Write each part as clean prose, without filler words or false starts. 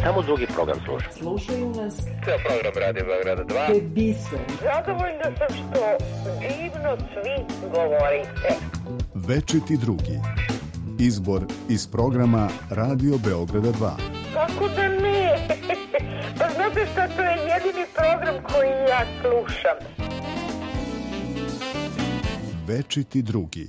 Samo drugi program sluša. Slušaju nas. Ceo program Radio Beograda 2. To je biser. Zadovoljna sam što divno svi govorite. Večiti drugi. Izbor iz programa Radio Beograda 2. Kako da ne? Pa znate šta, to je jedini program koji ja slušam. Večiti drugi.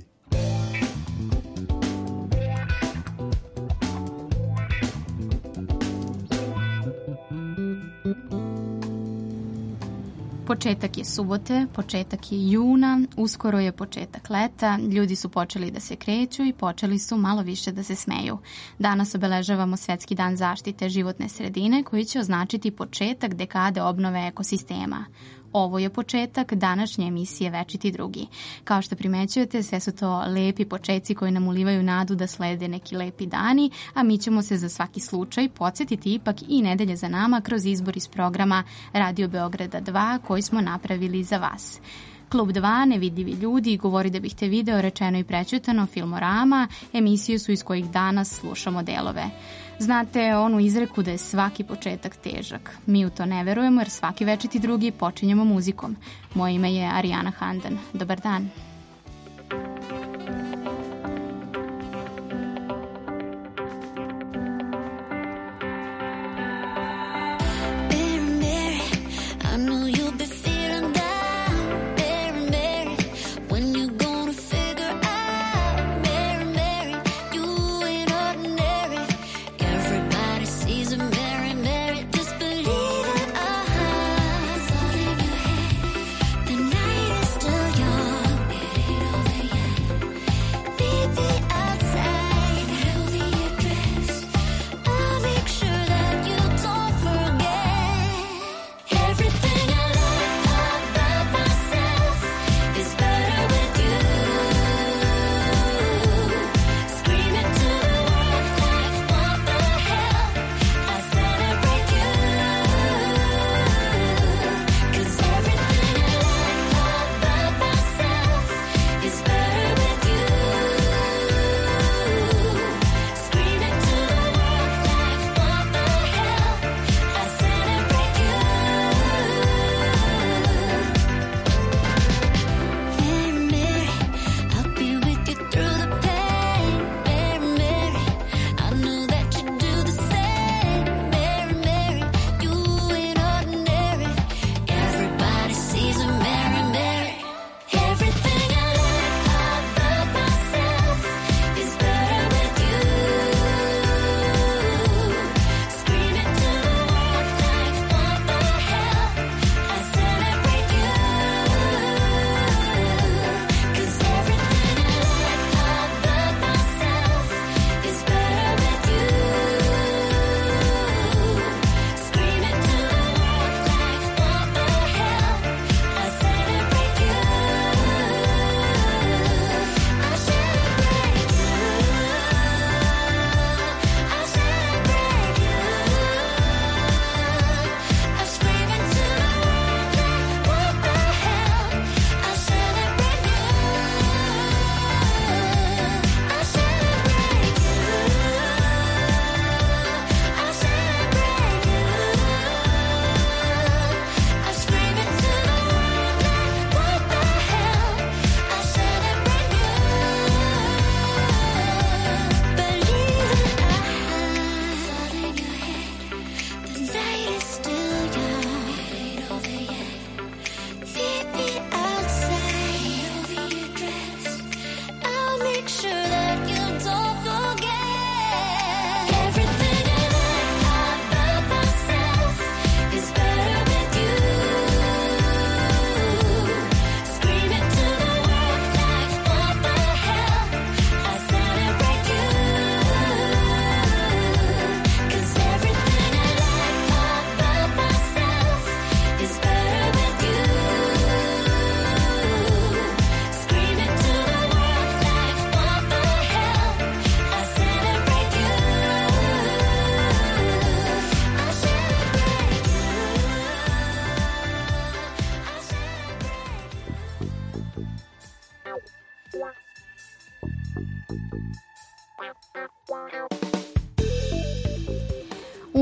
Početak je subote, početak je juna, uskoro je početak leta, ljudi su počeli da se kreću i počeli su malo više da se smeju. Danas obeležavamo Svetski dan zaštite životne sredine koji će označiti početak dekade obnove ekosistema. Ovo je početak današnje emisije Večiti drugi. Kao što primećujete, sve su to lepi početci koji nam ulivaju nadu da slede neki lepi dani, a mi ćemo se za svaki slučaj podsjetiti ipak i nedelje za nama kroz izbor iz programa Radio Beograda 2 koji smo napravili za vas. Klub 2, Nevidljivi ljudi, Govori da bih te video, Rečeno i prećutano, Filmorama, emisije su iz kojih danas slušamo delove. Znate onu izreku da je svaki početak težak. Mi u to ne verujemo jer svaki večiti drugi počinjemo muzikom. Moje ime je Arijana Handan. Dobar dan.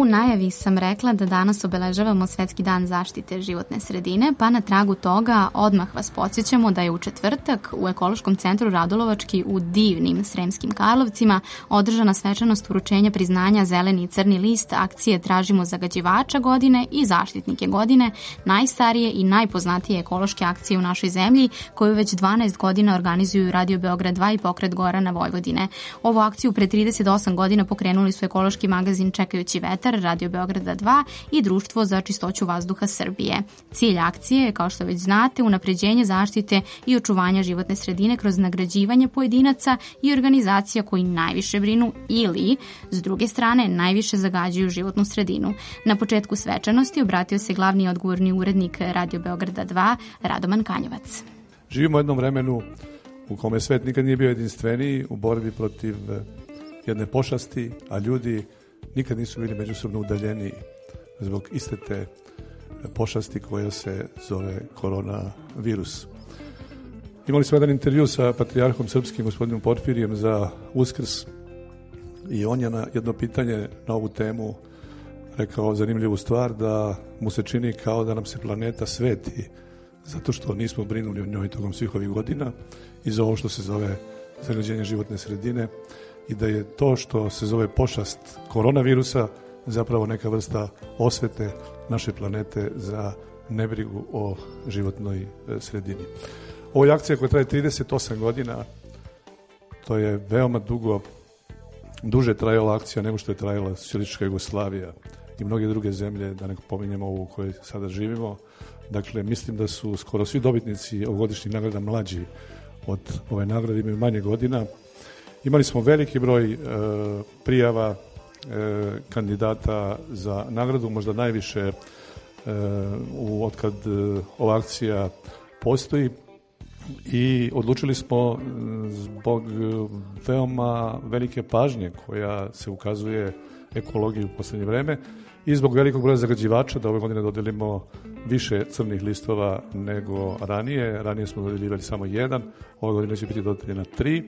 U najavi sam rekla da danas obeležavamo Svetski dan zaštite životne sredine, pa na tragu toga odmah vas podsjećamo da je u četvrtak u Ekološkom centru Radulovački u divnim Sremskim Karlovcima održana svečanost uručenja priznanja Zeleni i crni list akcije Tražimo zagađivača godine i zaštitnike godine, najstarije i najpoznatije ekološke akcije u našoj zemlji, koju već 12 godina organizuju Radio Beograd 2 i Pokret Gorana Vojvodine. Ovu akciju pre 38 godina pokrenuli su ekološki magazin Čekajući vetar, Radio Beograda 2 i Društvo za čistoću vazduha Srbije. Cilj akcije je, kao što već znate, unapređenje zaštite i očuvanja životne sredine kroz nagrađivanje pojedinaca i organizacija koji najviše brinu ili, s druge strane, najviše zagađuju životnu sredinu. Na početku svečanosti obratio se glavni odgovorni urednik Radio Beograda 2, Radoman Kanjevac. Živimo u jednom vremenu u kome svet nikad nije bio jedinstveniji u borbi protiv jedne pošasti, a ljudi nikad nisu bili međusobno udaljeniji zbog iste te pošasti koja se zove koronavirus. Imali smo jedan intervju sa patrijarhom srpskim gospodinom Porfirijem za Uskrs i on je na jedno pitanje na ovu temu rekao zanimljivu stvar, da mu se čini kao da nam se planeta sveti zato što nismo brinuli o njoj tokom svih ovih godina i za ovo što se zove zagađenje životne sredine i da je to što se zove pošast koronavirusa zapravo neka vrsta osvete naše planete za nebrigu o životnoj sredini. Ovo je akcija koja traje 38 godina, to je veoma duže trajala akcija nego što je trajala Socijalistička Jugoslavija i mnoge druge zemlje, da ne pominjemo ovu u kojoj sada živimo. Dakle, mislim da su skoro svi dobitnici ovogodišnjih nagrada mlađi od ove nagrade, imaju manje godina. Imali smo veliki broj prijava kandidata za nagradu, možda najviše otkad ova akcija postoji, i odlučili smo zbog veoma velike pažnje koja se ukazuje ekologiji u poslednje vreme i zbog velikog broja zagađivača da ove godine dodelimo više crnih listova nego ranije. Ranije smo dodeljivali samo jedan, ove godine će biti dodeljena 3.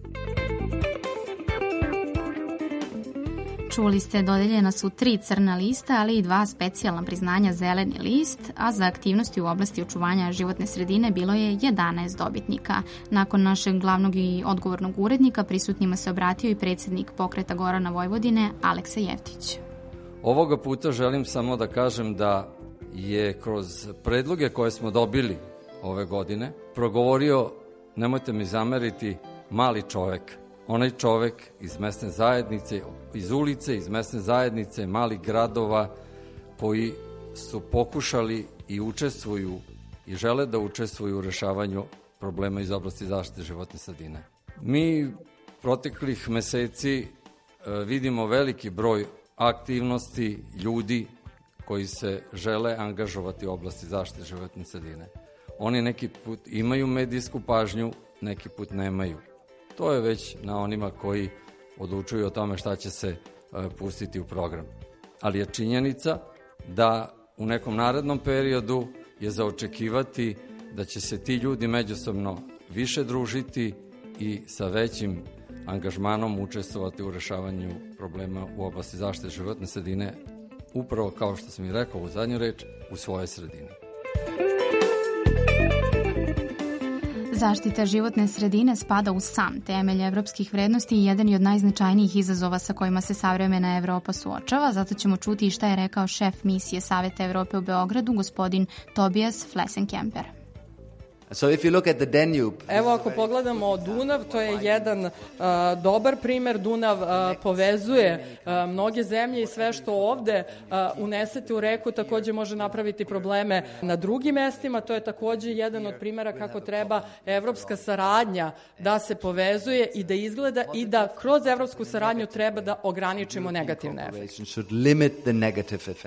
Čuli ste, dodeljena su 3 crna lista, ali i 2 specijalna priznanja Zeleni list, a za aktivnosti u oblasti očuvanja životne sredine bilo je 11 dobitnika. Nakon našeg glavnog i odgovornog urednika prisutnima se obratio i predsjednik Pokreta Gorana Vojvodine, Aleksa Jevtić. Ovoga puta želim samo da kažem da je kroz predloge koje smo dobili ove godine progovorio, nemojte mi zameriti, mali čovek. Onaj čovek iz mesne zajednice, iz ulice, iz mesne zajednice, malih gradova koji su pokušali i učestvuju i žele da učestvuju u rešavanju problema iz oblasti zaštite životne sredine. Mi proteklih meseci vidimo veliki broj aktivnosti ljudi koji se žele angažovati u oblasti zaštite životne sredine. Oni neki put imaju medijsku pažnju, neki put nemaju. To je već na onima koji odlučuju o tome šta će se pustiti u program. Ali je činjenica da u nekom narednom periodu je za očekivati da će se ti ljudi međusobno više družiti i sa većim angažmanom učestvovati u rešavanju problema u oblasti zaštite životne sredine, upravo kao što sam i rekao u zadnju reč, u svojoj sredini. Zaštita životne sredine spada u sam temelj evropskih vrednosti i jedan je od najznačajnijih izazova sa kojima se savremena Evropa suočava. Zato ćemo čuti i šta je rekao šef misije Saveta Evrope u Beogradu, gospodin Tobias Flessenkemper. So if you look at the Danube, evo ako pogledamo Dunav, to je jedan dobar primer. Dunav povezuje mnoge zemlje i sve što ovde unesete u reku takođe može napraviti probleme na drugim mestima. To je takođe jedan od primera kako treba evropska saradnja da se povezuje i da izgleda i da kroz evropsku saradnju treba da ograničimo negativne efekte.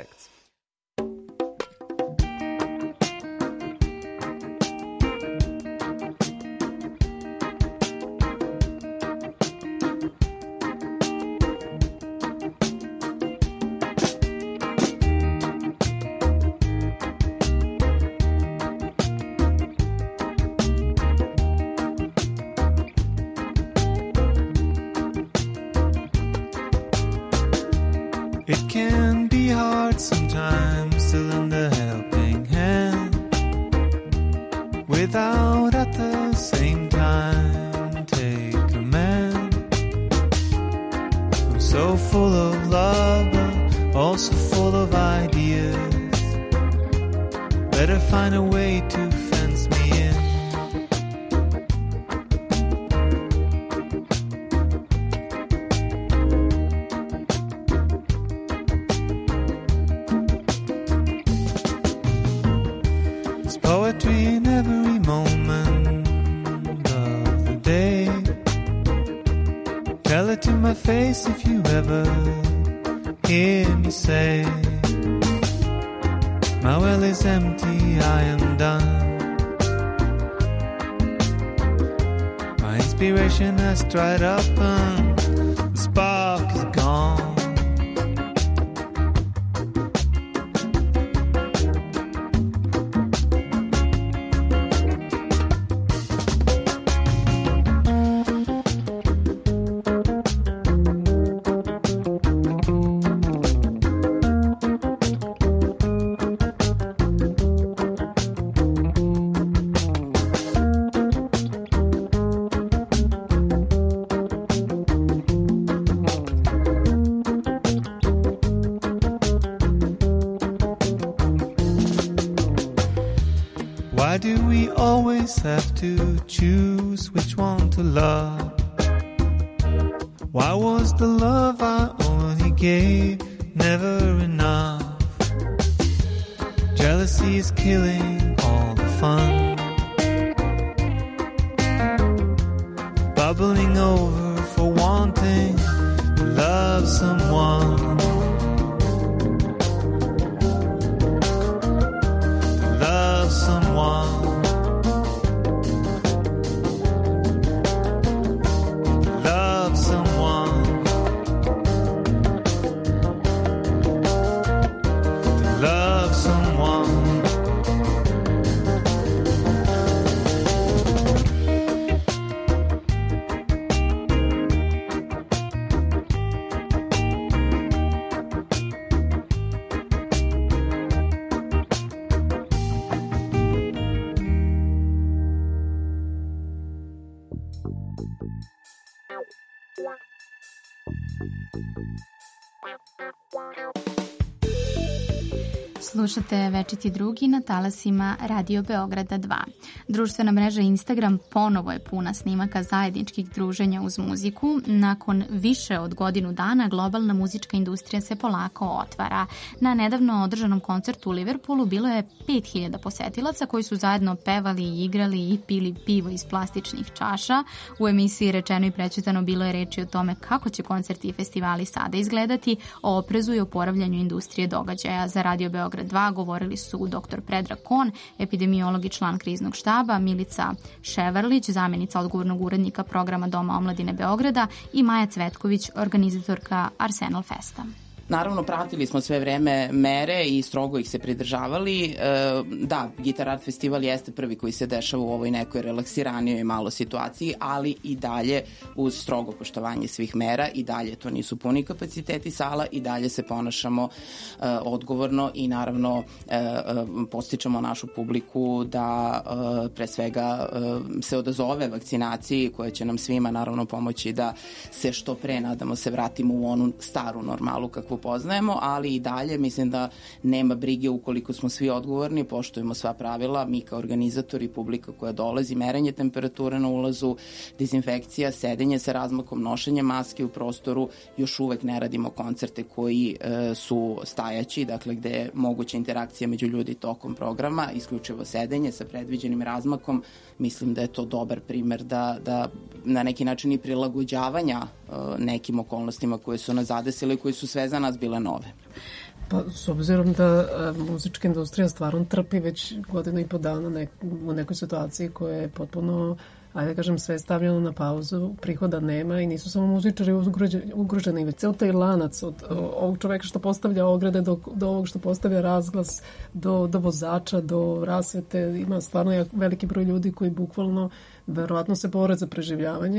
It can So full of love, but also full of ideas. Better find a way to fence me in. There's poetry in every moment of the day. Tell it to my face if you ever hear me say, my well is empty, I am done. My inspiration has dried up and the spark is gone. Why do we always have to choose which one to love? Why was the love I only gave never enough? Jealousy is killing all the fun, bubbling over for wanting to love someone. Love someone. Love someone. Love someone. Slušate Večiti drugi na talasima Radio Beograda 2. Društvena mreža Instagram ponovo je puna snimaka zajedničkih druženja uz muziku. Nakon više od godinu dana globalna muzička industrija se polako otvara. Na nedavno održanom koncertu u Liverpoolu bilo je 5000 posetilaca koji su zajedno pevali, igrali i pili pivo iz plastičnih čaša. U emisiji Rečeno i prećutano bilo je reči o tome kako će koncerti i festivali sada izgledati, o oprezu i oporavljanju industrije događaja. Za Radio Beograd 2 govorili su dr. Predrag Kon, epidemiolog i član kriznog štaba, Milica Ševarlić, zamjenica odgovornog urednika programa Doma omladine Beograda i Maja Cvetković, organizatorka Arsenal Festa. Naravno, pratili smo sve vreme mere i strogo ih se pridržavali. Da, Gitar Art Festival jeste prvi koji se dešava u ovoj nekoj relaksiranijoj malo situaciji, ali i dalje uz strogo poštovanje svih mera, i dalje to nisu puni kapaciteti sala, i dalje se ponašamo odgovorno i naravno postičemo našu publiku da pre svega se odazove vakcinaciji koja će nam svima naravno pomoći da se što pre, nadamo se, vratimo u onu staru normalu kakvu poznajemo, ali i dalje mislim da nema brige ukoliko smo svi odgovorni, poštujemo sva pravila, mi kao organizatori, publika koja dolazi, merenje temperature na ulazu, dezinfekcija, sedenje sa razmakom, nošenje maske u prostoru, još uvek ne radimo koncerte koji su stajaći, dakle gde je moguća interakcija među ljudi tokom programa, isključivo sedenje sa predviđenim razmakom. Mislim da je to dobar primer da na neki način i prilagođavanja nekim okolnostima koje su nas zadesile i koje su sve za nas bile nove. Pa, s obzirom da muzička industrija stvarno trpi već godinu i po dana u nekoj situaciji koja je potpuno, ajde da kažem, sve stavljeno na pauzu, prihoda nema i nisu samo muzičari ugroženi, već ceo taj lanac od ovog čoveka što postavlja ograde do ovog što postavlja razglas, do vozača, do rasvete. Ima stvarno veliki broj ljudi koji bukvalno verovatno se bore za preživljavanje.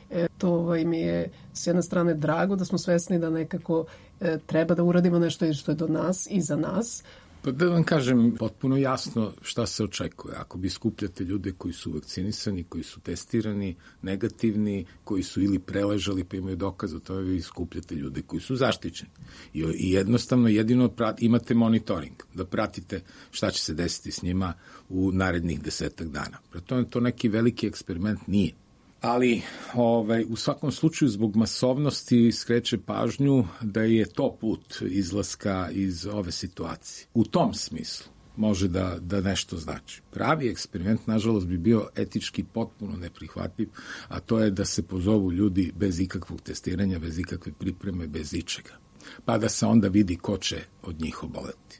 To mi je s jedne strane drago da smo svesni da nekako treba da uradimo nešto što je do nas i za nas. Pa da vam kažem potpuno jasno šta se očekuje. Ako vi skupljate ljude koji su vakcinisani, koji su testirani, negativni, koji su ili preležali pa imaju dokaz o tome, vi skupljate ljude koji su zaštićeni. I jednostavno jedino imate monitoring, da pratite šta će se desiti s njima u narednih 10 dana. Preto to neki veliki eksperiment nije. Ali u svakom slučaju zbog masovnosti skreće pažnju da je to put izlaska iz ove situacije. U tom smislu može da nešto znači. Pravi eksperiment, nažalost, bi bio etički potpuno neprihvatljiv, a to je da se pozovu ljudi bez ikakvog testiranja, bez ikakve pripreme, bez ičega. Pa da se onda vidi ko će od njih oboleti.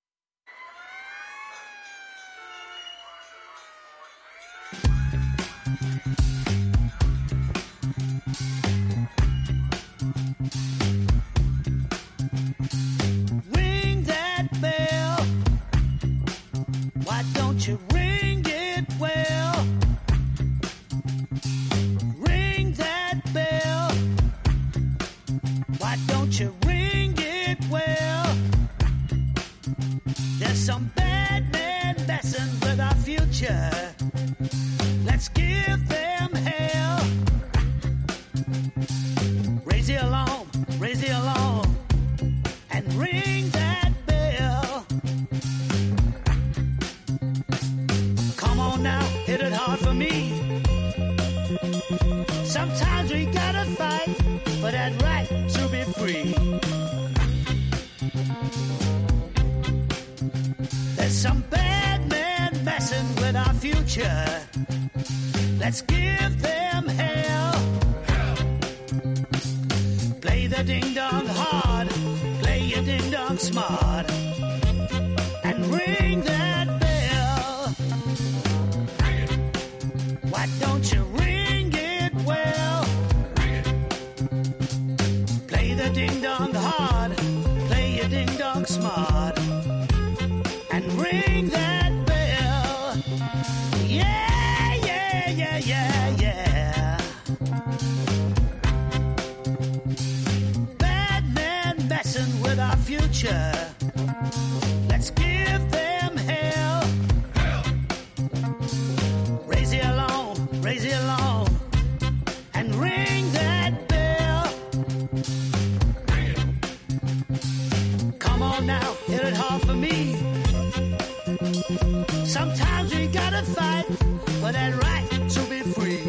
Ring that bell. Why don't you ring it well? Ring that bell. Why don't you ring it well? There's some bad men messing with our future. Let's give them hell. Raise the alarm, raise the alarm, and ring that bell. Come on now, hit it hard for me. Sometimes we gotta fight for that right to be free. There's some bad men messing with our future. Let's give them hell. Play the ding-dong hard, play your ding-dong smart, and ring that bell. Why don't you ring it well? Play the ding-dong hard, play your ding-dong smart, and ring that bell. Yeah, yeah, yeah, yeah, yeah. Bad men messing with our future. Let's give them hell. Raise the alarm, raise the alarm, and ring that bell. Come on now, hit it hard for me. Sometimes we gotta fight for that right to be free.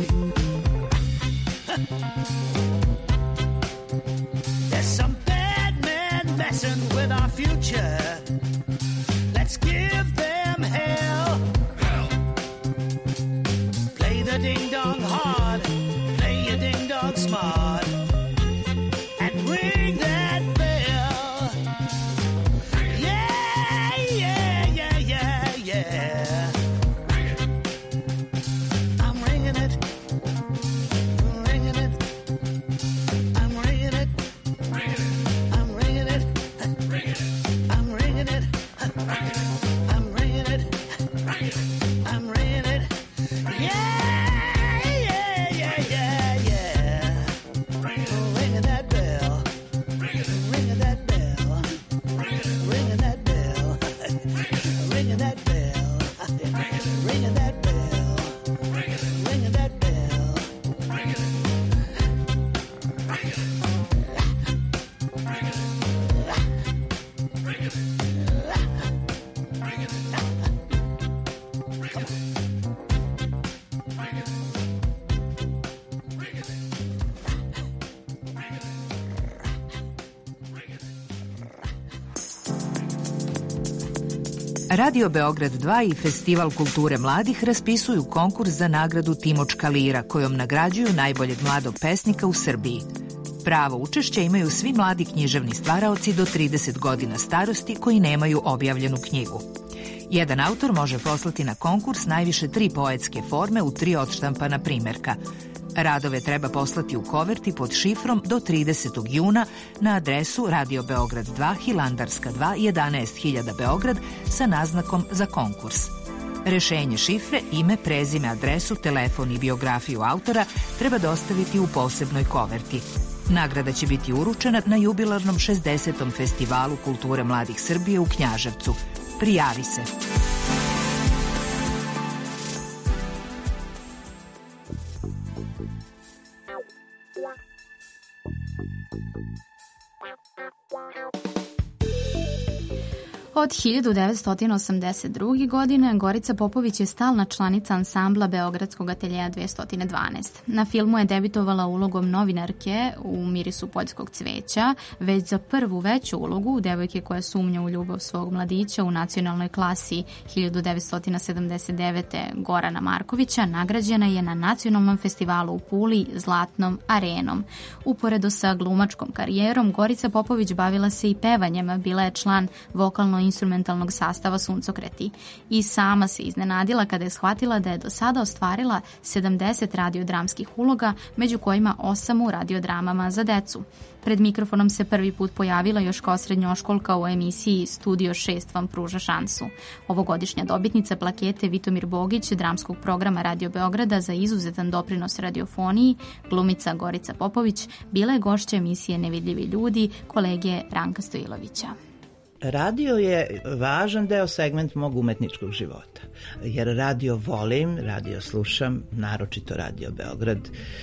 There's some bad men messing with our future. Let's give them hell. Play the ding-dong hard, play your ding-dong smart, and ring that bell. Yeah, yeah, yeah, yeah, yeah. I'm ringing it, ringing it. I'm ringing it, I'm ringing it, I'm ringing it, I'm ringing it, I'm ringing it. Yeah, yeah, yeah, yeah, yeah. Ringing that bell, ringing that bell, ringing that bell, ringing that bell, ringing that bell, ringing that bell. Radio Beograd 2 i Festival kulture mladih raspisuju konkurs za nagradu Timočka lira, kojom nagrađuju najboljeg mladog pesnika u Srbiji. Pravo učešća imaju svi mladi književni stvaraoci do 30 godina starosti koji nemaju objavljenu knjigu. Jedan autor može poslati na konkurs najviše 3 poetske forme u 3 odštampana primerka. Radove treba poslati u koverti pod šifrom do 30. juna na adresu Radio Beograd 2, Hilandarska 2, 11.000 Beograd sa naznakom za konkurs. Rešenje šifre, ime, prezime, adresu, telefon i biografiju autora treba dostaviti u posebnoj koverti. Nagrada će biti uručena na jubilarnom 60. Festivalu kulture mladih Srbije u Knjaževcu. Prijavi se. Od 1982. godine Gorica Popović je stalna članica ansambla Beogradskog ateljeja 212. Na filmu je debitovala ulogom novinarke u Mirisu poljskog cveća, već za prvu veću ulogu devojke koja sumnja u ljubav svog mladića u nacionalnoj klasi 1979. Gorana Markovića nagrađena je na Nacionalnom festivalu u Puli Zlatnom arenom. Uporedo sa glumačkom karijerom, Gorica Popović bavila se i pevanjem, bila je član vokalno-instrumentalnog sastava Suncokreti i sama se iznenadila kada je shvatila da je do sada ostvarila 70 radiodramskih uloga, među kojima 8 u radiodramama za decu. Pred mikrofonom se prvi put pojavila još kao srednjoškolka u emisiji Studio 6 vam pruža šansu. Ovogodišnja dobitnica plakete Vitomir Bogić dramskog programa Radio Beograda za izuzetan doprinos radiofoniji, glumica Gorica Popović, bila je gošća emisije Nevidljivi ljudi kolege Ranka Stojilovića. Radio je važan deo segment mog umetničkog života, jer radio volim, radio slušam, naročito Radio Beograd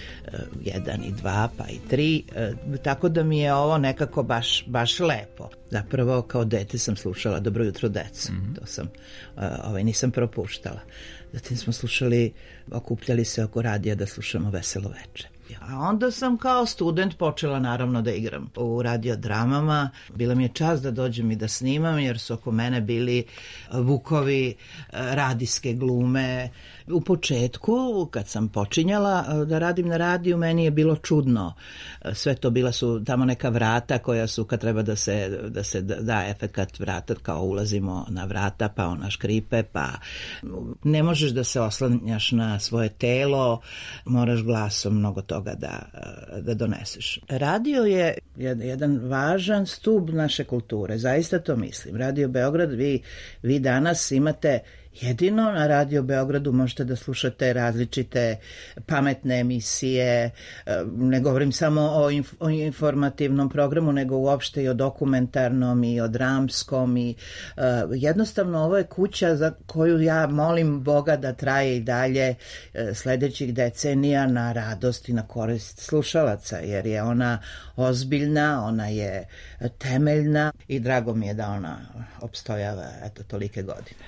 1 i 2 pa i 3, tako da mi je ovo nekako baš lepo. Zapravo kao dete sam slušala Dobro jutro deco, to sam, nisam propuštala. Zatim smo slušali, okupljali se oko radija da slušamo Veselo veče. A onda sam kao student počela naravno da igram u radiodramama. Bila mi je čast da dođem i da snimam jer su oko mene bili vukovi radijske glume. U početku kad sam počinjala da radim na radiju meni je bilo čudno. Sve to bila su tamo neka vrata koja su kad treba da se da efekat vrata kao ulazimo na vrata pa ona škripe pa ne možeš da se oslanjaš na svoje telo, moraš glasom mnogo toga da doneseš. Radio je jedan važan stub naše kulture, zaista to mislim. Radio Beograd, vi danas imate jedino na Radio Beogradu možete da slušate različite pametne emisije, ne govorim samo o informativnom programu, nego uopšte i o dokumentarnom i o dramskom i jednostavno ovo je kuća za koju ja molim Boga da traje i dalje sledećih decenija na radost i na korist slušalaca, jer je ona ozbiljna, ona je temeljna i drago mi je da ona opstojava tolike godine.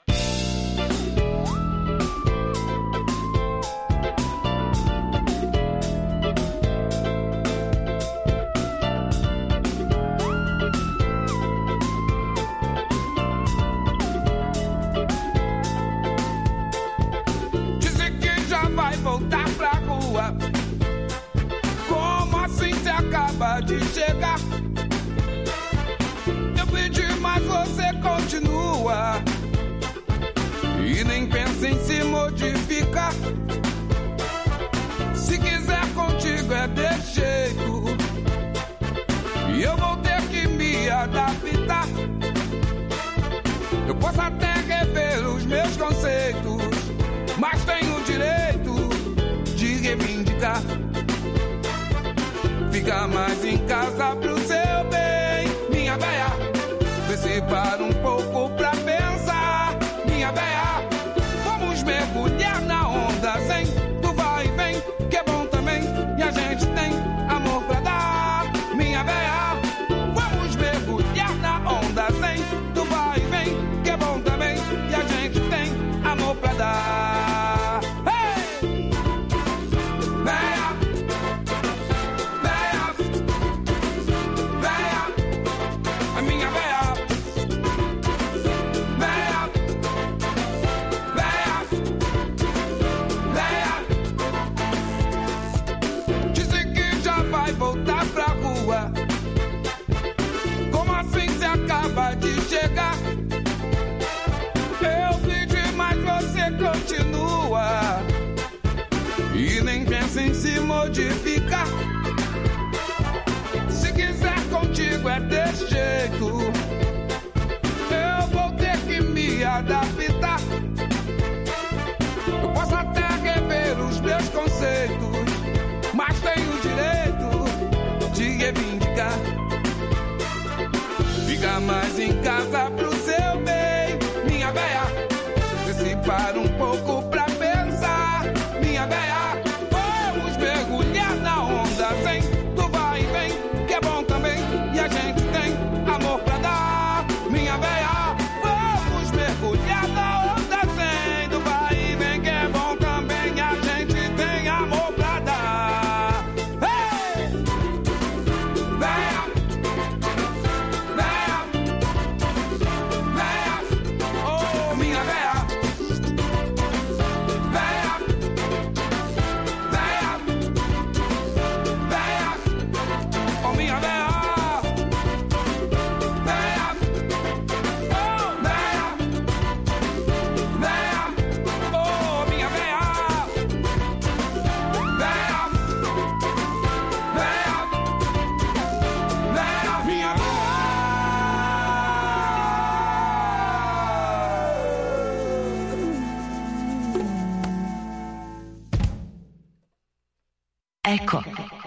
De chegar, eu pedi, mas você continua e nem pensa em se modificar. Se quiser contigo é desse jeito e eu vou ter que me adaptar. Eu posso até rever os meus conceitos, mas tenho o direito de reivindicar. Fica mais em casa pro seu bem, minha véia. Vê se para um pouco pra pensar, minha véia. Vamos mergulhar na onda sem tu vai e vem, que é bom também. E a gente tem amor pra dar, minha véia. Vamos mergulhar na onda sem tu vai e vem, que é bom também. E a gente tem amor pra dar. Hey! Véia. Eko.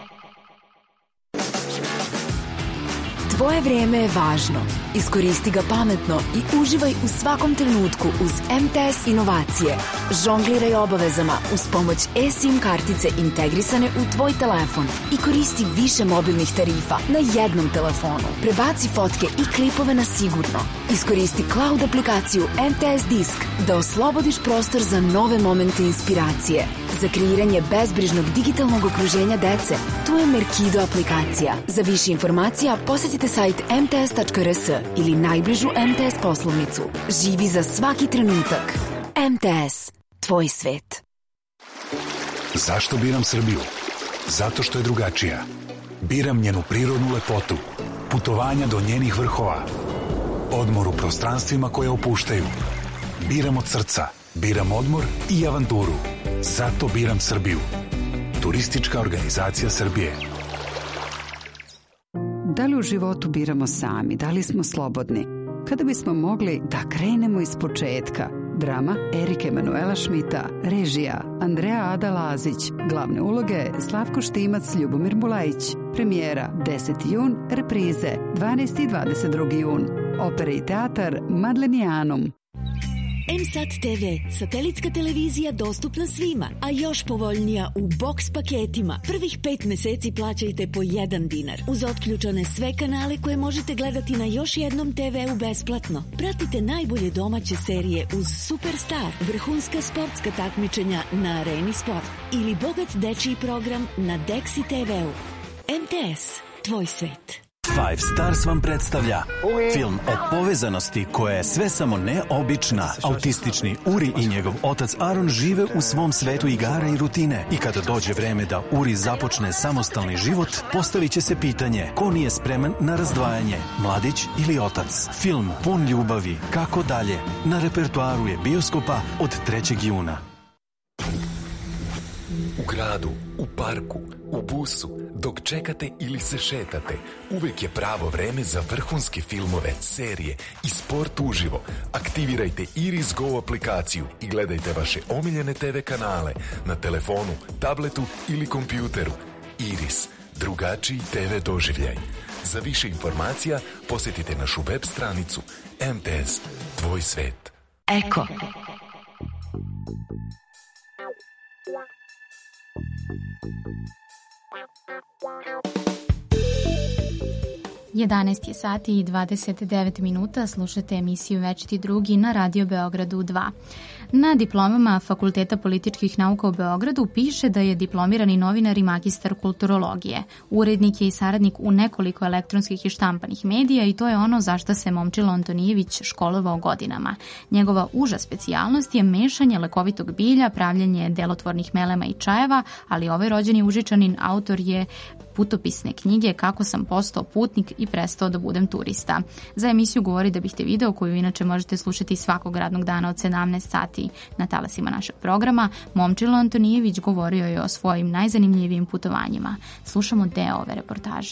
Tvoje vrijeme je važno. Iskoristi ga pametno i uživaj u svakom trenutku uz MTS inovacije. Žongliraj obavezama uz pomoć eSIM kartice integrisane u tvoj telefon i koristi više mobilnih tarifa na jednom telefonu. Prebaci fotke i klipove na sigurno. Iskoristi cloud aplikaciju MTS Disk da oslobodiš prostor za nove momente inspiracije. Za kreiranje bezbrižnog digitalnog okruženja dece, tu je Merkido aplikacija. Za više informacija posjetite sajt mts.rs ili najbližu MTS poslovnicu. Živi za svaki trenutak. MTS. Tvoj svet. Zašto biram Srbiju? Zato što je drugačija. Biram njenu prirodnu lepotu, putovanja do njenih vrhova, odmor u prostranstvima koje opuštaju. Biram od srca, biram odmor i avanturu. Zato biram Srbiju. Turistička organizacija Srbije. Da li u životu biramo sami? Da li smo slobodni? Kada bismo mogli da krenemo iz početka? Drama Erike Emanuela Šmita, režija Andreja Ada Lazić, glavne uloge Slavko Štimac, Ljubomir Bulajić, premijera 10. jun, reprize 12. i 22. jun, opera i teatar Madlenijanum. M-Sat TV, satelitska televizija dostupna svima, a još povoljnija u box paketima. Prvih 5 meseci plaćajte po 1 dinar. Uz otključane sve kanale koje možete gledati na još jednom TV-u besplatno. Pratite najbolje domaće serije uz Superstar, vrhunska sportska takmičenja na Areni Sport ili bogat dečiji program na Dexi TV-u. MTS, tvoj svet. Five Stars vam predstavlja film o povezanosti koja je sve samo neobična. Autistični Uri i njegov otac Aron žive u svom svetu igara i rutine. I kada dođe vreme da Uri započne samostalni život, postavit će se pitanje ko nije spreman na razdvajanje, mladić ili otac. Film pun ljubavi, kako dalje, na repertoaru je bioskopa od 3. juna. U gradu, u parku, u busu, dok čekate ili se šetate, uvek je pravo vreme za vrhunske filmove, serije i sport uživo. Aktivirajte Iris Go aplikaciju i gledajte vaše omiljene TV kanale na telefonu, tabletu ili kompjuteru. Iris, drugačiji TV doživljaj. Za više informacija posjetite našu web stranicu MTS, tvoj svet. Eko. 11 je sati i 29 minuta, slušate emisiju Večiti drugi na Radio Beogradu 2. Na diplomama Fakulteta političkih nauka u Beogradu piše da je diplomirani novinar i magistar kulturologije. Urednik je i saradnik u nekoliko elektronskih i štampanih medija i to je ono za što se Momčilo Antonijević školovao godinama. Njegova uža specijalnost je mešanje lekovitog bilja, pravljenje delotvornih melema i čajeva, ali ovaj rođeni Užičanin autor je putopisne knjige Kako sam postao putnik i prestao da budem turista. Za emisiju Govori da bih te video, koju inače možete slušati svakog radnog dana od 17 sati na talasima našeg programa, Momčilo Antonijević govorio je o svojim najzanimljivijim putovanjima. Slušamo deo ove reportaže.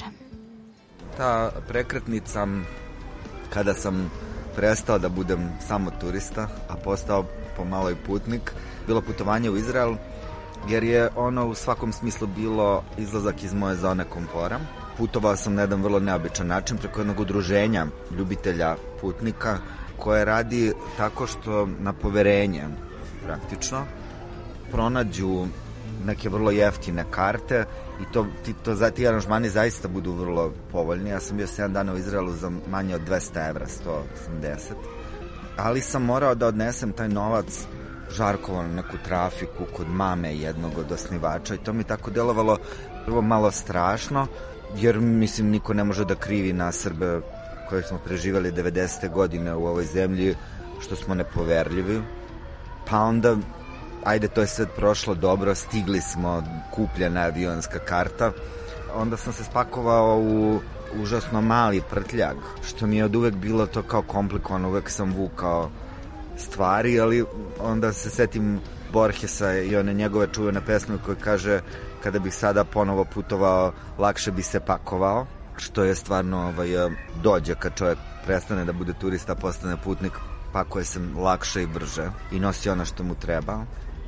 Ta prekretnica kada sam prestao da budem samo turista, a postao pomalo i putnik, bilo putovanje u Izrael, jer je ono u svakom smislu bilo izlazak iz moje zone komfora. Putovao sam na jedan vrlo neobičan način preko jednog udruženja ljubitelja putnika koje radi tako što na poverenje praktično pronađu neke vrlo jeftine karte i ti aranžmani zaista budu vrlo povoljni. Ja sam bio 7 dana u Izraelu za manje od 200 evra, 180, ali sam morao da odnesem taj novac žarkovo na neku trafiku kod mame jednog od osnivača i to mi tako delovalo prvo malo strašno, jer mislim niko ne može da krivi na Srbe koje smo preživali 90. godine u ovoj zemlji što smo nepoverljivi. Pa onda, ajde, to je sve prošlo dobro, stigli smo, kupljena avionska karta. Onda sam se spakovao u užasno mali prtljag, što mi je od uvek bilo to kao komplikovano, uvek sam vukao stvari, ali onda se setim Borgesa i one njegove čuvene pesme koje kaže kada bih sada ponovo putovao, lakše bi se pakovao, što je stvarno dođe kad čovjek prestane da bude turista, postane putnik, pakuje se lakše i brže i nosi ono što mu treba.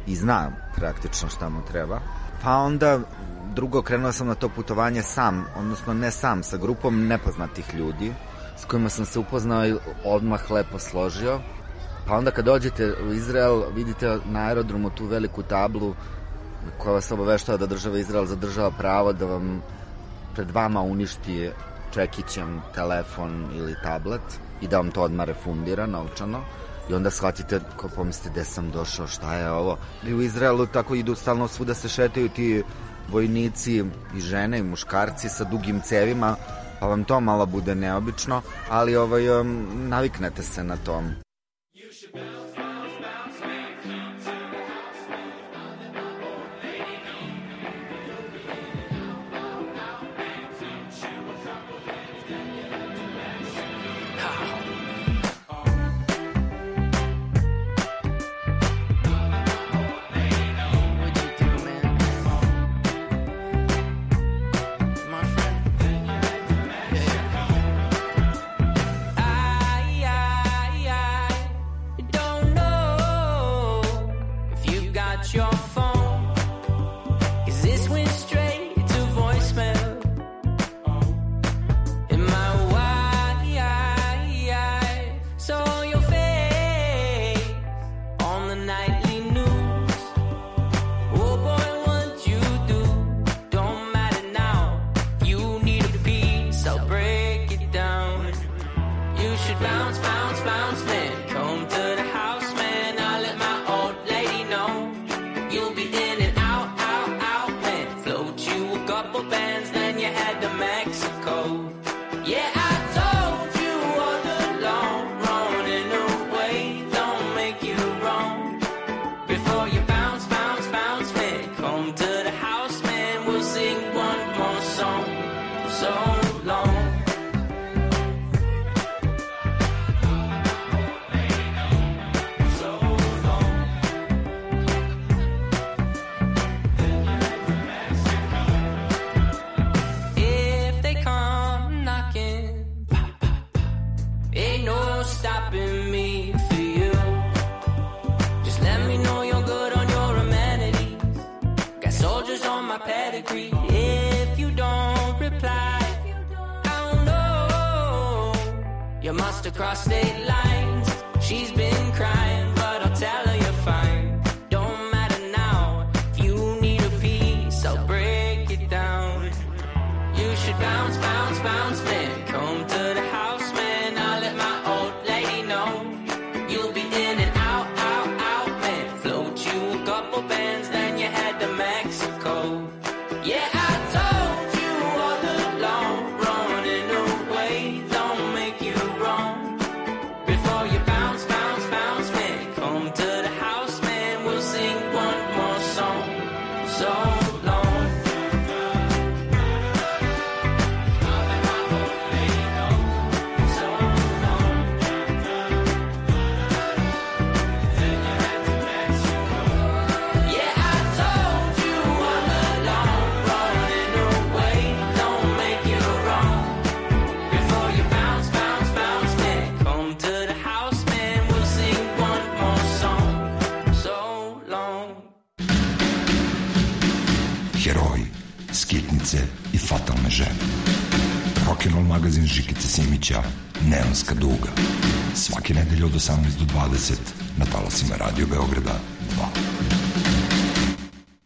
i zna praktično šta mu treba. Pa onda drugo, krenuo sam na to putovanje sam, odnosno ne sam, sa grupom nepoznatih ljudi s kojima sam se upoznao i odmah lepo složio. Pa onda kad dođete u Izrael, vidite na aerodromu tu veliku tablu koja vas obaveštava da država Izrael zadržava pravo da vam pred vama uništi čekićem telefon ili tablet i da vam to odmah refundira novčano. I onda shvatite, ko pomislite gde sam došao, šta je ovo. I u Izraelu tako idu stalno svuda se šetaju ti vojnici i žene i muškarci sa dugim cevima, pa vam to malo bude neobično, ali naviknete se na to. Across state lines, she's been crying, but I'll tell her you're fine. Don't matter now, if you need a piece, I'll break it down. You should bounce, bounce, bounce, man. Come to the house, man. I'll let my old lady know. You'll be in and out, out, out, man. Float you a couple bands, then you head to Mexico. Yeah, I told you all along, running away don't make you wrong. Before you bounce, bounce, bounce, man, come to the house, man, we'll sing one more song. So long. So long. Yeah, I told you all along, running away don't make you wrong. Before you bounce, bounce, bounce, man, come to the house, man, we'll sing one more song. So long. Heroji, skitnice i fatalne žene. Rock'n'roll magazin Žikice Simića, Neonska duga. Svake nedelje od 18 do 20 na talasima Radio Beograda 2.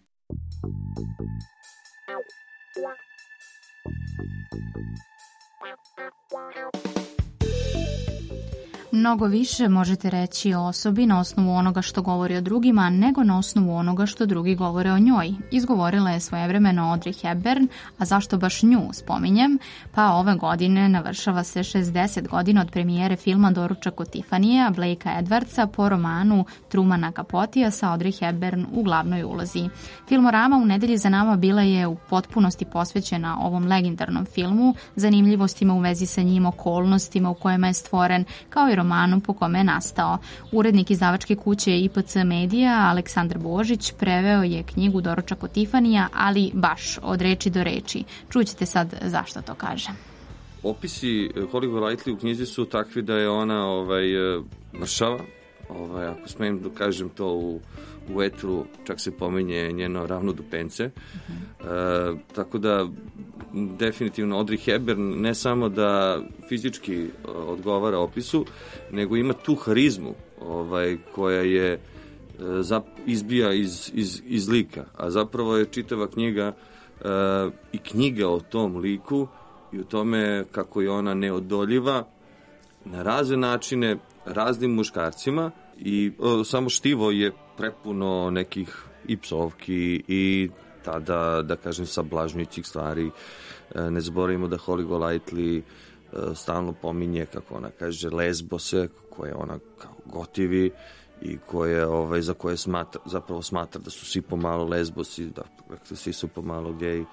Mnogo više možete reći o osobi na osnovu onoga što govori o drugima, nego na osnovu onoga što drugi govore o njoj. Izgovorila je svojevremeno Audrey Hepburn, a zašto baš nju spominjem? Pa ove godine navršava se 60 godina od premijere filma Doručak kod Tifanija, Blakea Edwardsa po romanu Trumana Capotija sa Audrey Hepburn u glavnoj ulozi. Filmorama u nedelji za nama bila je u potpunosti posvećena ovom legendarnom filmu, zanimljivostima u vezi sa njim, okolnostima u kojima je stvoren, kao i romanu po kome je nastao. Urednik izdavačke kuće IPC Medija, Aleksandar Božić, preveo je knjigu Doručak kod Tifanija, ali baš od reči do reči. Čućete sad zašto to kažem. Opisi Holly Golightly u knjizi su takvi da je ona mršava, ako smijem da kažem to u etru, čak se pominje njeno ravno dupence. Tako da definitivno Audrey Hepburn ne samo da fizički odgovara opisu, nego ima tu harizmu koja je izbija iz lika, a zapravo je čitava knjiga i knjiga o tom liku i o tome kako je ona neodoljiva na razne načine, raznim muškarcima i samo štivo je prepuno nekih i psovki i tada, da kažem, sablažnjućih stvari. Ne zaboravimo da Holly Golightly stalno pominje, kako ona kaže, lezbose, koje ona kao gotivi i koje, za koje zapravo smatra da su svi pomalo lezbosi, da svi su pomalo geji.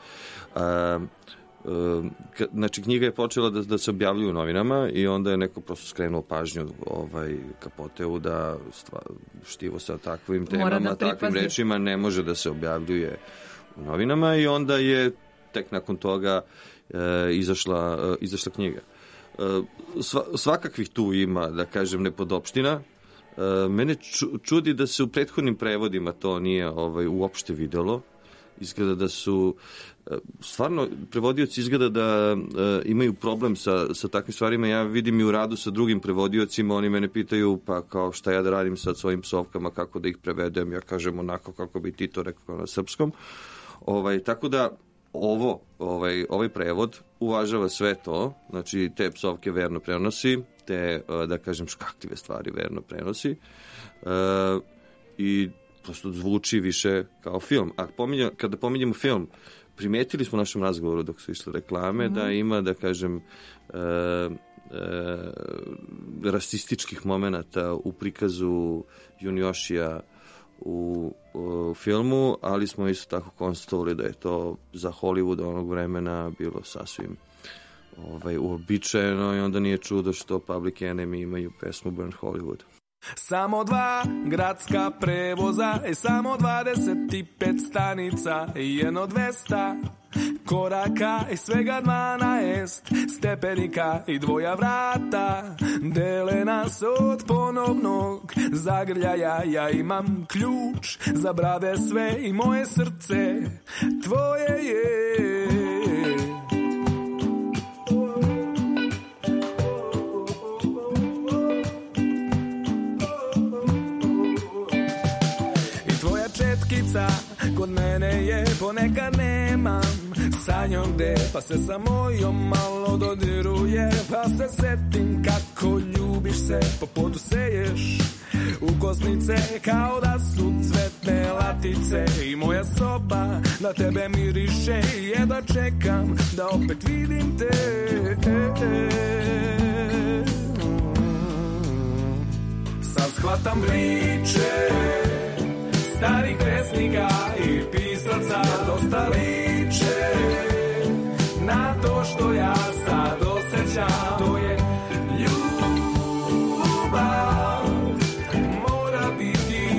Znači, knjiga je počela da se objavljuje u novinama i onda je neko prosto skrenuo pažnju Kapoteu da štivo sa takvim temama, takvim rečima ne može da se objavljuje u novinama i onda je tek nakon toga izašla knjiga. Svakakvih tu ima, da kažem, nepodopština. Mene čudi da se u prethodnim prevodima to nije uopšte videlo. Izgleda da su stvarno prevodioci izgleda da imaju problem sa takvim stvarima. Ja vidim i u radu sa drugim prevodiocima, oni mene pitaju pa kao šta ja da radim sa svojim psovkama, kako da ih prevedem, ja kažem onako kako bi ti to rekao na srpskom. Tako da ovaj prevod uvažava sve to, znači te psovke verno prenosi, te, da kažem, škakljive stvari verno prenosi i prosto zvuči više kao film. A kada pominjemo film, primetili smo u našem razgovoru dok su išle reklame da ima, da kažem, rasističkih momenata u prikazu Junioshija u filmu, ali smo isto tako konstatovali da je to za Hollywood onog vremena bilo sasvim uobičajeno i onda nije čudo što Public Enemy imaju pesmu Burn Hollywood. Samo 2 gradska prevoza i samo 25 stanica i jedno 200 koraka i svega 12 stepenika i 2 vrata dele nas od ponovnog zagrljaja. Ja imam ključ za brave sve i moje srce tvoje je. Kod mene je ponekad nemam sa njom gde, pa se sa mojom malo dodiruje, pa se setim kako ljubiš se, po podu seješ u kosnice kao da su cvetne latice i moja soba na tebe miriše i jedva čekam da opet vidim te. Sad shvatam priče starih pesnika i pisaca, dosta liče na to što ja sad osjećam. To je ljubav, mora biti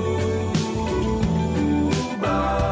ljubav.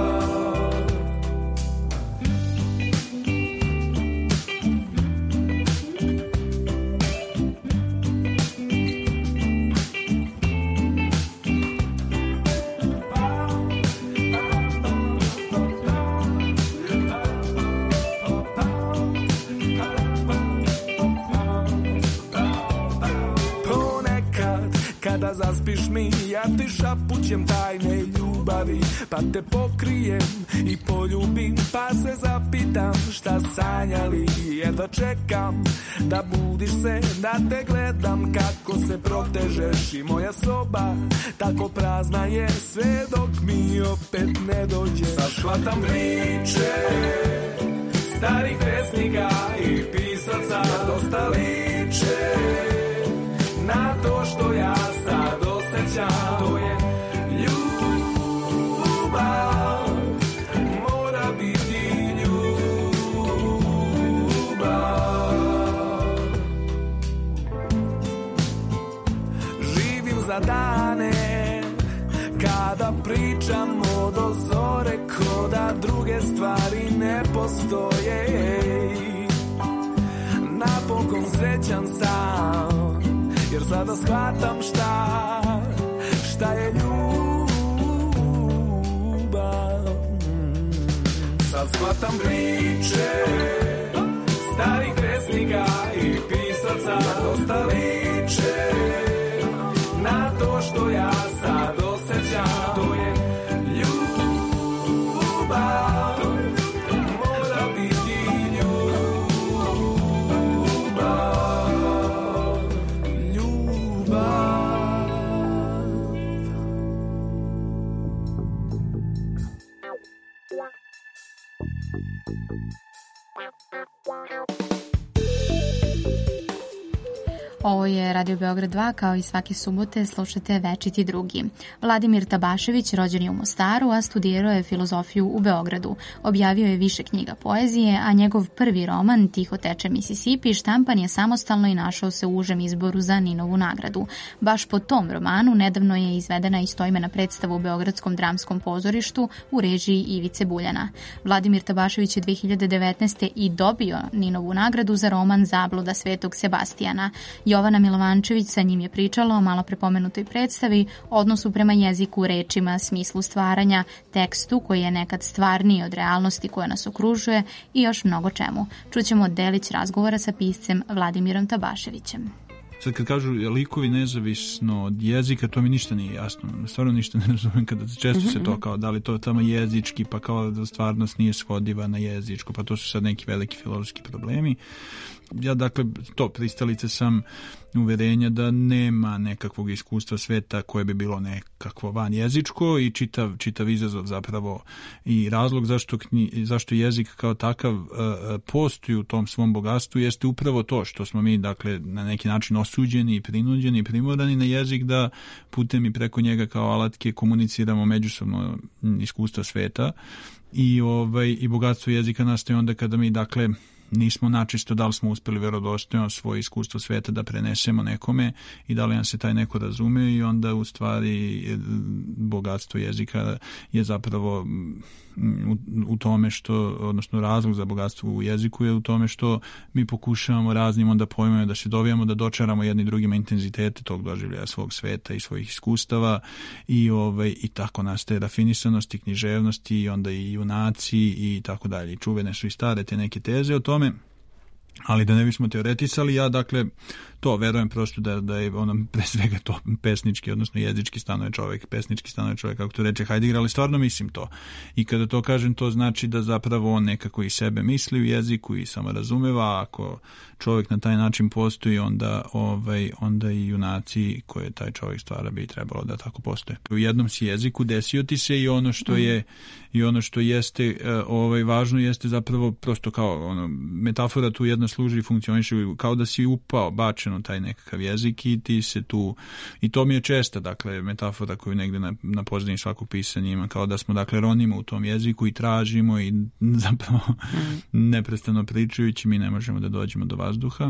Kada zaspiš mi, ja ti šapućem tajne ljubavi, pa te pokrijem i poljubim, pa se zapitam šta sanjali. Jedva čekam da budiš se, da te gledam kako se protežeš i moja soba tako prazna je sve dok mi opet ne dođeš. Sad shvatam priče starih pesnika i pisaca, dosta liče na to što ja sad osjećam. To je ljubav, mora biti ljubav. Živim za dane kada pričamo do zore, ko da druge stvari ne postoje. Napokon srećan sam, jer sada da shvatam šta je ljubav. Sad shvatam priče starih pesnika i pisaca, dosta liče na to što ja sad osjećam. To je ljubav, mora biti ljubav, ljubav. Ovo je Radio Beograd 2, kao i svake subote slušate Večiti drugi. Vladimir Tabašević rođen je u Mostaru, a studirao je filozofiju u Beogradu. Objavio je više knjiga poezije, a njegov prvi roman Tiho teče Mississippi štampan je samostalno i našao se u užem izboru za Ninovu nagradu. Baš po tom romanu nedavno je izvedena istoimena predstava u Beogradskom dramskom pozorištu u režiji Ivice Buljana. Vladimir Tabašević je 2019. i dobio Ninovu nagradu za roman Zabluda Svetog Sebastijana. Jovana Milovančević sa njim je pričala o malo prepomenutoj predstavi, odnosu prema jeziku, rečima, smislu stvaranja, tekstu koji je nekad stvarniji od realnosti koja nas okružuje i još mnogo čemu. Čućemo delić razgovora sa piscem Vladimirom Tabaševićem. Sad kad kažu likovi nezavisno od jezika, to mi ništa nije jasno. Stvarno ništa ne razumijem kada često se to kao da li to tamo jezički, pa kao da stvarnost nije shodiva na jezičko, pa to su sad neki veliki filozofski problemi. Ja dakle to pristalice sam uverenja da nema nekakvog iskustva sveta koje bi bilo nekakvo van jezičko i čitav izazov zapravo i razlog zašto jezik kao takav postoji u tom svom bogatstvu jeste upravo to što smo mi dakle na neki način osuđeni, prinuđeni i primorani na jezik da putem i preko njega kao alatke komuniciramo međusobno iskustva sveta i bogatstvo jezika nastaje onda kada mi dakle nismo načisto da li smo uspeli verodostojno svoje iskustvo sveta da prenesemo nekome i da li nam se taj neko razume i onda u stvari bogatstvo jezika je zapravo u tome što, odnosno razlog za bogatstvo u jeziku je u tome što mi pokušavamo raznim onda pojmama da se dovijamo, da dočaramo jedni drugima intenzitete tog doživljaja svog sveta i svojih iskustava i tako nastaje rafinisanost i književnost i onda i junaci i tako dalje. Čuvene su i stare te neke teze o tome, ali da ne bismo teoretisali, ja dakle to verujem prosto da je ono pre svega to pesnički, odnosno jezički stano je čovjek, pesnički stano je čovjek, kako to reče Heidegger, ali stvarno mislim to. I kada to kažem, to znači da zapravo on nekako i sebe misli u jeziku i samo razumeva, ako čovjek na taj način postoji, onda i junaci koje taj čovjek stvara bi trebalo da tako postoje. U jednom si jeziku desio ti se i ono što jeste važno jeste zapravo prosto kao metafora tu jedna služi i funkcioniše kao da si upao, bačen u taj nekakav jezik i ti se tu, i to mi je česta dakle metafora koju negde na pozadini svakog pisanja ima, kao da smo dakle ronimo u tom jeziku i tražimo i zapravo neprestano pričajući mi ne možemo da dođemo do vazduha.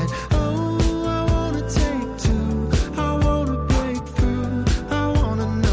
I wanna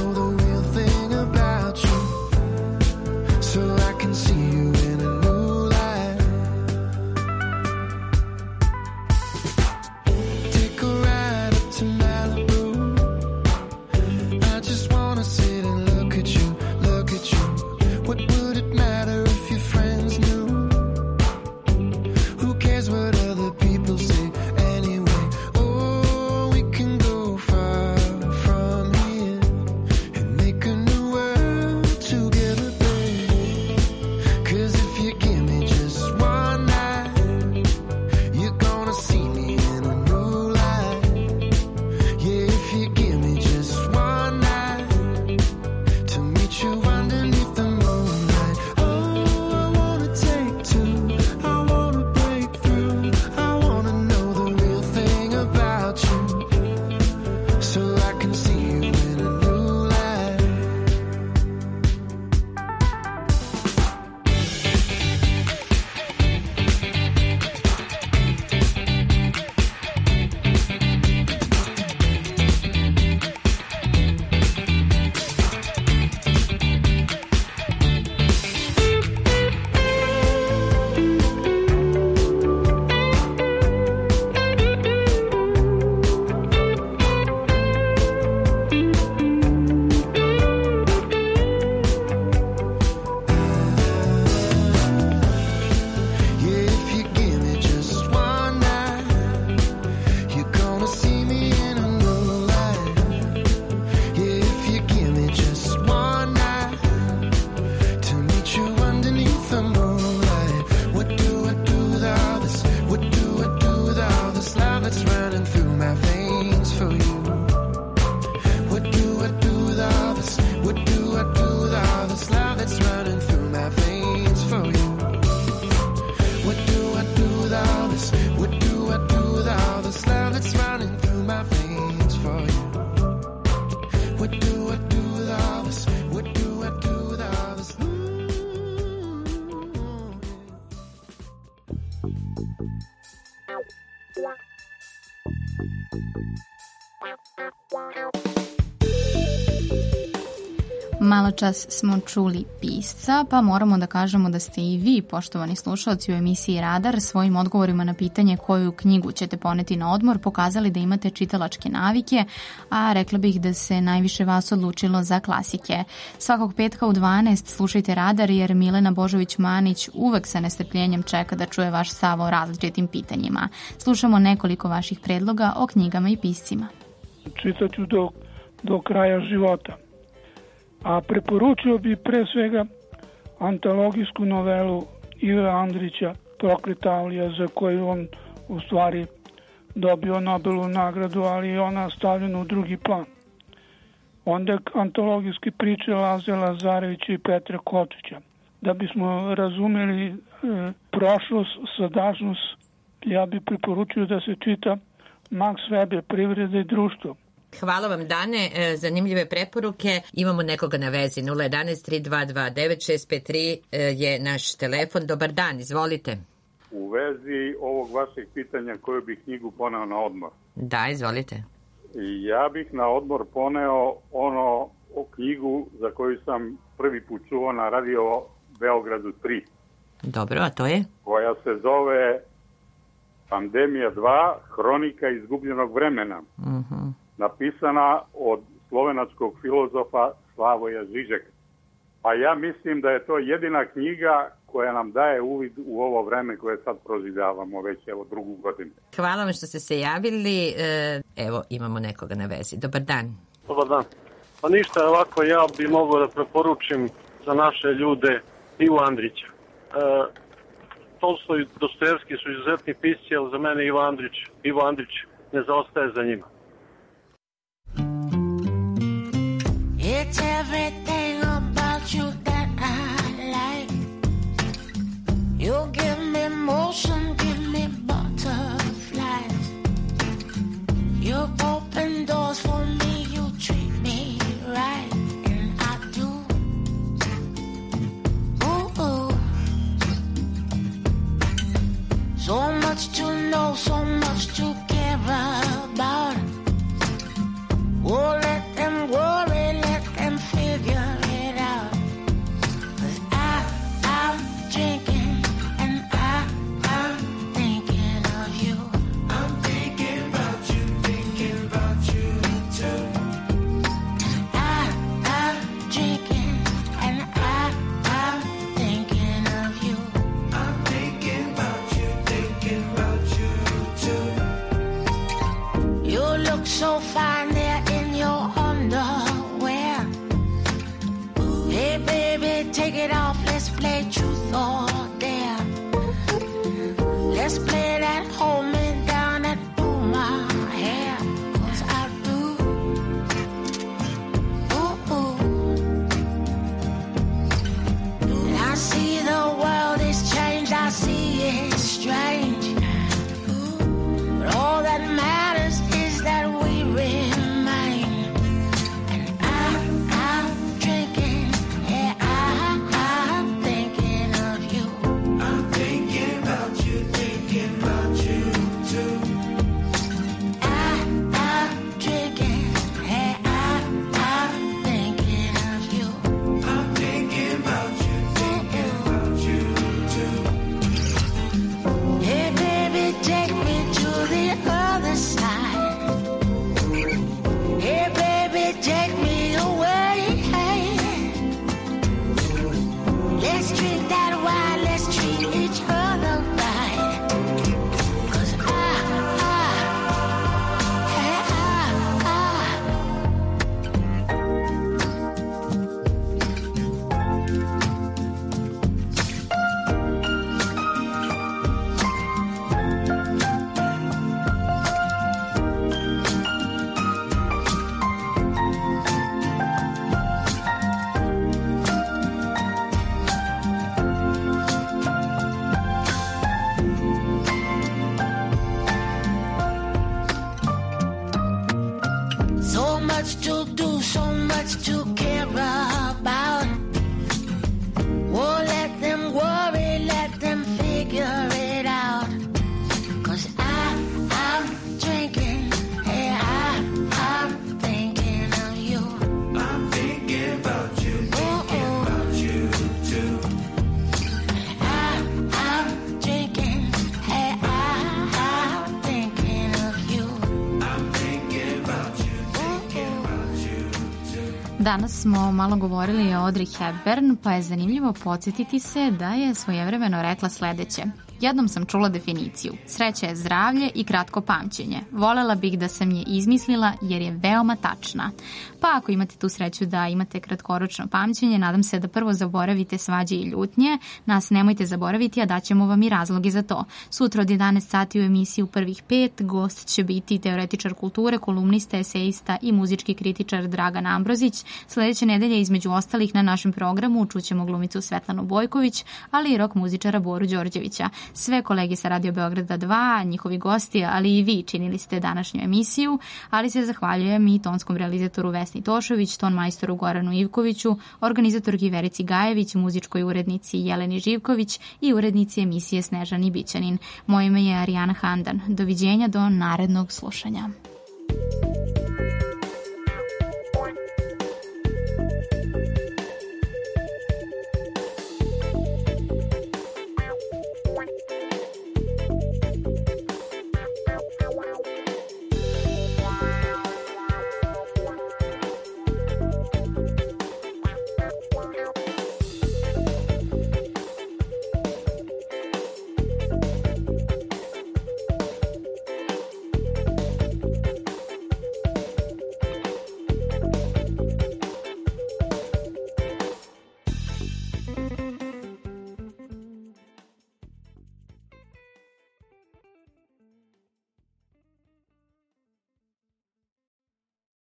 Malo čas smo čuli pisca, pa moramo da kažemo da ste i vi, poštovani slušalci u emisiji Radar, svojim odgovorima na pitanje koju knjigu ćete poneti na odmor pokazali da imate čitalačke navike, a rekla bih da se najviše vas odlučilo za klasike. Svakog petka u 12 slušajte Radar jer Milena Božović-Manić uvek sa nestrpljenjem čeka da čuje vaš stav o različitim pitanjima. Slušamo nekoliko vaših predloga o knjigama i piscima. Čitaću do kraja života. A preporučio bi pre svega antologijsku novelu Ive Andrića Prokleta Avlija, za koju on u stvari dobio Nobelovu nagradu, ali je ona stavljena u drugi plan. Onda antologijske priče Laze Lazarevića i Petra Kočića. Da bismo razumeli prošlost, sadašnjost, ja bih preporučio da se čita Max Weber, Privreda i društvo. Hvala vam, Dane, zanimljive preporuke. Imamo nekoga na vezi. 011-322-9653 je naš telefon. Dobar dan, izvolite. U vezi ovog vašeg pitanja koju bih knjigu poneo na odmor. Da, izvolite. Ja bih na odmor poneo o knjigu za koju sam prvi put čuo na radio Beogradu 3. Dobro, a to je? Koja se zove Pandemija 2, Hronika izgubljenog vremena. Napisana od slovenačkog filozofa Slavoja Žižeka. A ja mislim da je to jedina knjiga koja nam daje uvid u ovo vreme koje sad proživljavamo već drugu godinu. Hvala vam što ste se javili. Evo, imamo nekoga na vezi. Dobar dan. Dobar dan. Pa ništa, ovako ja bi mogao da preporučim za naše ljude Ivu Andrića. Tolstoj i Dostojevski su izuzetni pisci, ali za mene Ivo Andrić ne zaostaje za njima. It's everything about you that I like. You give me motion, give me butterflies. You open doors for me, you treat me right, and I do. Ooh, ooh. So much to know, so much to care about. Oh, let them worry, let them figure it out. 'Cause I'm drinking and I'm thinking of you. I'm thinking about you too. I'm drinking and I'm thinking of you. I'm thinking about you too. You look so fine there in your underwear. Hey baby, take it off, let's play truth or dare. Let's play that hold me down and pull my hair, 'cause I do. Ooh, ooh. And I see the world is changed, I see it's strange. But all that matters is that we remain. And I'm drinking, yeah, I'm thinking of you. I'm thinking about you too. I'm drinking, yeah, I'm thinking of you. I'm thinking about you too. Hey baby, take me to the other side. Hey baby, take me away. Let's drink that wine, let's treat each other right. 'Cause so much to do, so much to care about. Oh, let them worry, let them figure it out. 'Cause I'm drinking, hey, I'm thinking of you. I'm thinking about you Danas smo malo govorili o Audrey Hepburn, pa je zanimljivo podsjetiti se da je svojevremeno rekla sledeće. Jednom sam čula definiciju. Sreća je zdravlje i kratko pamćenje. Volela bih da sam je izmislila jer je veoma tačna. Pa ako imate tu sreću da imate kratkoročno pamćenje, nadam se da prvo zaboravite svađe i ljutnje. Nas nemojte zaboraviti, a daćemo vam i razlogi za to. Sutra od 11 sati u emisiji U prvih 5 gost će biti teoretičar kulture, kolumnista, esejista i muzički kritičar Dragan Ambrozić. Sledeće nedelje između ostalih na našem programu čućemo glumicu Svetlanu Bojković, ali i rok muzičara Boru Đorđevića. Sve kolege sa Radio Beograda 2, njihovi gosti, ali i vi činili ste današnju emisiju, ali se zahvaljujem i tonskom realizatoru Vesni Tošović, ton majstoru Goranu Ivkoviću, organizatorki Verici Gajević, muzičkoj urednici Jeleni Živković i urednici emisije Snežani Bićanin. Moje ime je Arijana Handan. Doviđenja do narednog slušanja.